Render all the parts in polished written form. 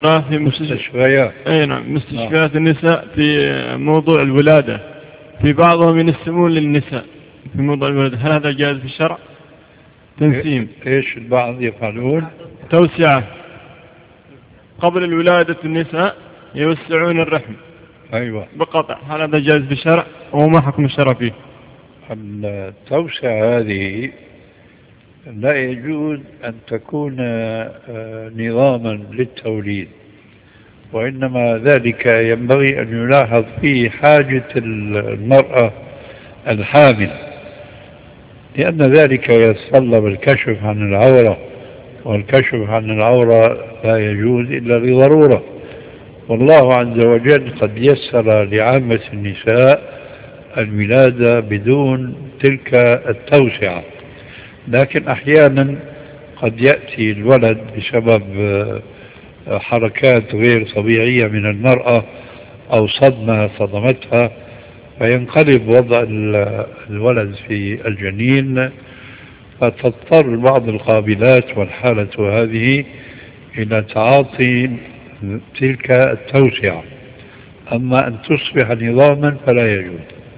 في مستشفيات. أي نعم، مستشفيات النساء في موضوع الولادة، في بعضهم ينسمون للنساء في موضوع الولادة، هل هذا جائز في الشرع؟ تنسيم. إيش البعض يفعلون؟ توسعة قبل الولادة النساء يوسعون الرحم. أيوة بقطع، هل هذا جائز في الشرع وما حكم الشرع فيه؟ التوسعة هذه لا يجوز أن تكون نظاما للتوليد، وإنما ذلك ينبغي أن يلاحظ فيه حاجة المرأة الحامل، لأن ذلك يتطلب الكشف عن العورة، والكشف عن العورة لا يجوز إلا لضرورة. والله عز وجل قد يسر لعامة النساء الولادة بدون تلك التوسعة، لكن أحيانا قد يأتي الولد بسبب حركات غير طبيعية من المرأة أو صدمة صدمتها، فينقلب وضع الولد في الجنين، فتضطر بعض القابلات والحالة هذه إلى تعاطي تلك التوسعة. أما أن تصبح نظاما فلا يجوز.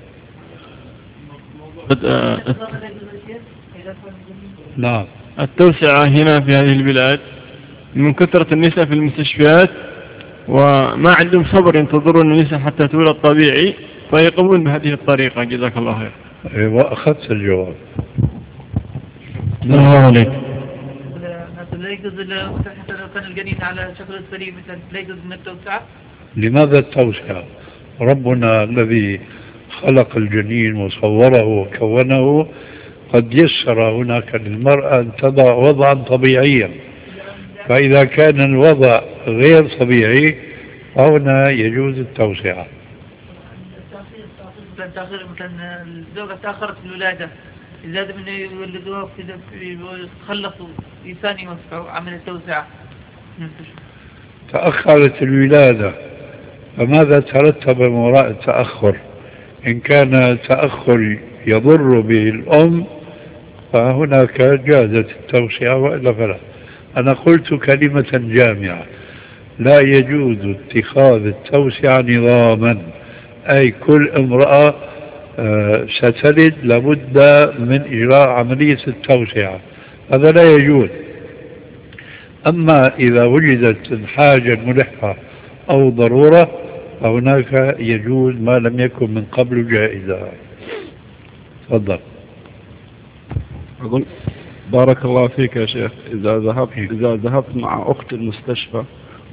نعم. التوسعة هنا في هذه البلاد من كثرة النساء في المستشفيات، وما عندهم صبر ينتظرون النساء حتى تولد طبيعي، فيقومون بهذه الطريقة. جزاك الله خير. وأخذت الجواب. الله عليك. لا يجوز حتى لو كان الجنين على شكل سليم مثلا، لا يجوز من التوسعة. لماذا التوسعة؟ ربنا الذي خلق الجنين وصوره وكونه قد يسر هناك للمرأة أن تضع وضعا طبيعيا، فإذا كان الوضع غير طبيعي فهنا يجوز التوسعة. تأخير مثلا الزوجة تأخرت في الولادة، إذا من يولدوها يتخلصوا ثاني يوسعوا عمل التوسعة. تأخرت الولادة، فماذا ترتب من وراء التأخر؟ إن كان تأخر يضر به الأم فهناك جازت التوسعة، وإلا فلا. أنا قلت كلمة جامعة: لا يجوز اتخاذ التوسعة نظاما، أي كل امرأة ستلد لابد من إجراء عملية التوسعة، هذا لا يجوز. أما إذا وجدت الحاجة الملحة أو ضرورة فهناك يجوز ما لم يكن من قبل جائزة. تفضل. أقول بارك الله فيك يا شيخ، إذا ذهبت مع أخت المستشفى